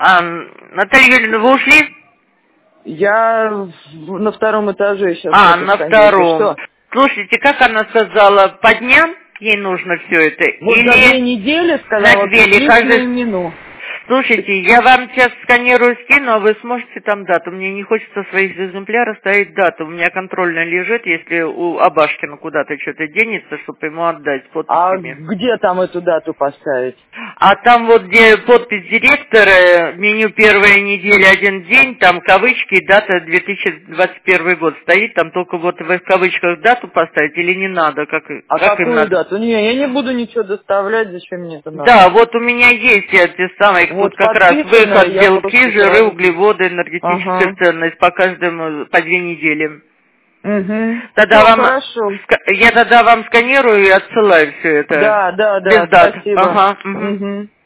Наталья Юрьевна, вы ушли? Я на втором этаже сейчас. На втором. Что? Слушайте, как она сказала, по дням ей нужно все это? Вот или за 2 недели сказала, каждый меню. Слушайте, я вам сейчас сканирую, скину, а вы сможете там дату. Мне не хочется в своих экземплярах ставить дату. У меня контрольно лежит, если у Абашкина куда-то что-то денется, чтобы ему отдать с подписями. А где там эту дату поставить? А там вот, где подпись директора, меню первая неделя, 1 день, там кавычки, дата 2021 год стоит, там только вот вы в кавычках дату поставить или не надо? Какую надо? Дату? Не, я не буду ничего доставлять, зачем мне это надо? Да, вот у меня есть эти самые, вот как раз выход, белки, жиры, углеводы, энергетическая ценность по каждому, по 2 недели. Тогда я тогда вам сканирую и отсылаю все это. Да, без дат. спасибо.